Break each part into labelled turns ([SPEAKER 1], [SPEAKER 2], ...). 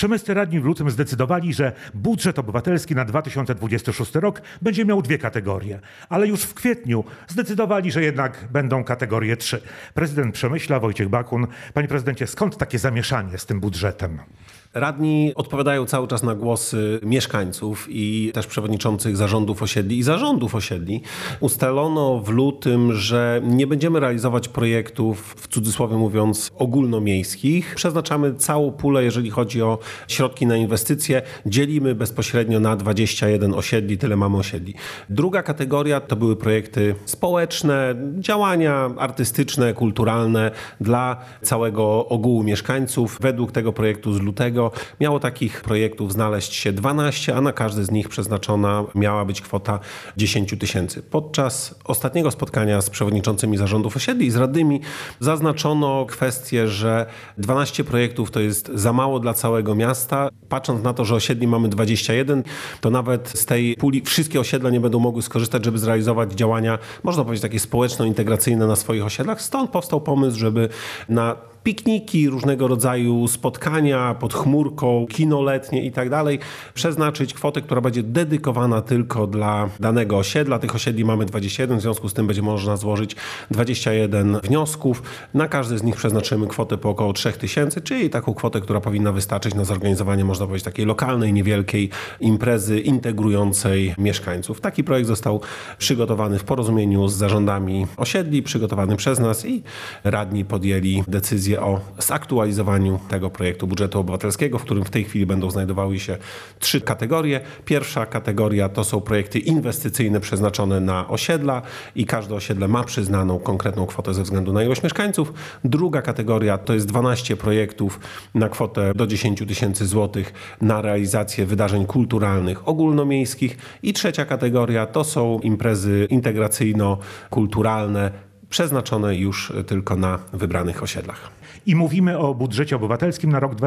[SPEAKER 1] Przemyscy radni w lutym zdecydowali, że budżet obywatelski na 2026 rok będzie miał dwie kategorie, ale już w kwietniu zdecydowali, że jednak będą kategorie 3. Prezydent Przemyśla Wojciech Bakun. Panie prezydencie, skąd takie zamieszanie z tym budżetem?
[SPEAKER 2] Radni odpowiadają cały czas na głosy mieszkańców i też przewodniczących zarządów osiedli i zarządów osiedli. Ustalono w lutym, że nie będziemy realizować projektów, w cudzysłowie mówiąc, ogólnomiejskich. Przeznaczamy całą pulę, jeżeli chodzi o środki na inwestycje. Dzielimy bezpośrednio na 21 osiedli, tyle mamy osiedli. Druga kategoria to były projekty społeczne, działania artystyczne, kulturalne dla całego ogółu mieszkańców. Według tego projektu z lutego miało takich projektów znaleźć się 12, a na każdy z nich przeznaczona miała być kwota 10 tysięcy. Podczas ostatniego spotkania z przewodniczącymi zarządów osiedli i z radnymi zaznaczono kwestię, że 12 projektów to jest za mało dla całego miasta. Patrząc na to, że osiedli mamy 21, to nawet z tej puli wszystkie osiedla nie będą mogły skorzystać, żeby zrealizować działania, można powiedzieć, takie społeczno-integracyjne na swoich osiedlach. Stąd powstał pomysł, żeby na pikniki, różnego rodzaju spotkania pod chmurką, kino letnie i tak dalej, przeznaczyć kwotę, która będzie dedykowana tylko dla danego osiedla. Tych osiedli mamy 21, w związku z tym będzie można złożyć 21 wniosków. Na każdy z nich przeznaczymy kwotę po około 3 tysięcy, czyli taką kwotę, która powinna wystarczyć na zorganizowanie, można powiedzieć, takiej lokalnej, niewielkiej imprezy integrującej mieszkańców. Taki projekt został przygotowany w porozumieniu z zarządami osiedli, przygotowany przez nas i radni podjęli decyzję o zaktualizowaniu tego projektu budżetu obywatelskiego, w którym w tej chwili będą znajdowały się 3 kategorie. Pierwsza kategoria to są projekty inwestycyjne przeznaczone na osiedla i każde osiedle ma przyznaną konkretną kwotę ze względu na ilość mieszkańców. Druga kategoria to jest 12 projektów na kwotę do 10 tysięcy złotych na realizację wydarzeń kulturalnych ogólnomiejskich i trzecia kategoria to są imprezy integracyjno-kulturalne przeznaczone już tylko na wybranych osiedlach.
[SPEAKER 1] I mówimy o budżecie obywatelskim na rok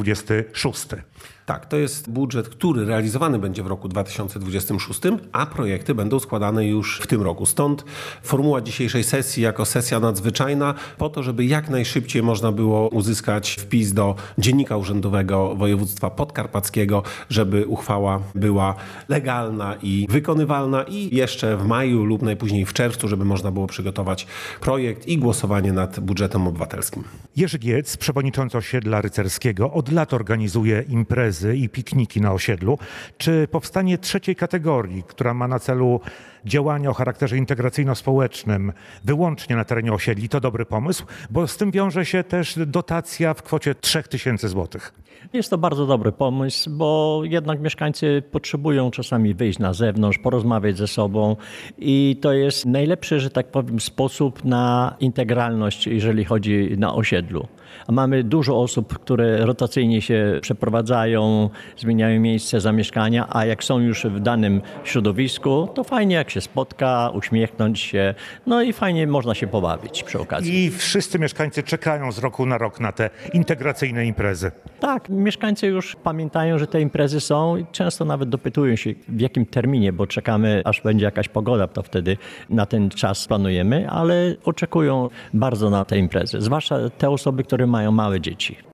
[SPEAKER 1] 2026.
[SPEAKER 2] Tak, to jest budżet, który realizowany będzie w roku 2026, a projekty będą składane już w tym roku. Stąd formuła dzisiejszej sesji jako sesja nadzwyczajna po to, żeby jak najszybciej można było uzyskać wpis do Dziennika Urzędowego Województwa Podkarpackiego, żeby uchwała była legalna i wykonywalna i jeszcze w maju lub najpóźniej w czerwcu, żeby można było przygotować projekt i głosowanie nad budżetem obywatelskim.
[SPEAKER 1] Jerzy Giec, przewodniczący osiedla rycerskiego, od lat organizuje imprezy i pikniki na osiedlu. Czy powstanie trzeciej kategorii, która ma na celu działania o charakterze integracyjno-społecznym wyłącznie na terenie osiedli, to dobry pomysł? Bo z tym wiąże się też dotacja w kwocie 3 tysięcy złotych.
[SPEAKER 3] Jest to bardzo dobry pomysł, bo jednak mieszkańcy potrzebują czasami wyjść na zewnątrz, porozmawiać ze sobą i to jest najlepszy, że tak powiem, sposób na integralność, jeżeli chodzi na osiedlu. A mamy dużo osób, które rotacyjnie się przeprowadzają, zmieniają miejsce zamieszkania, a jak są już w danym środowisku, to fajnie jak się spotka, uśmiechnąć się, no i fajnie można się pobawić przy okazji.
[SPEAKER 1] I wszyscy mieszkańcy czekają z roku na rok na te integracyjne imprezy.
[SPEAKER 3] Tak, mieszkańcy już pamiętają, że te imprezy są i często nawet dopytują się, w jakim terminie, bo czekamy, aż będzie jakaś pogoda, to wtedy na ten czas planujemy, ale oczekują bardzo na te imprezy, zwłaszcza te osoby, które mają małe dzieci.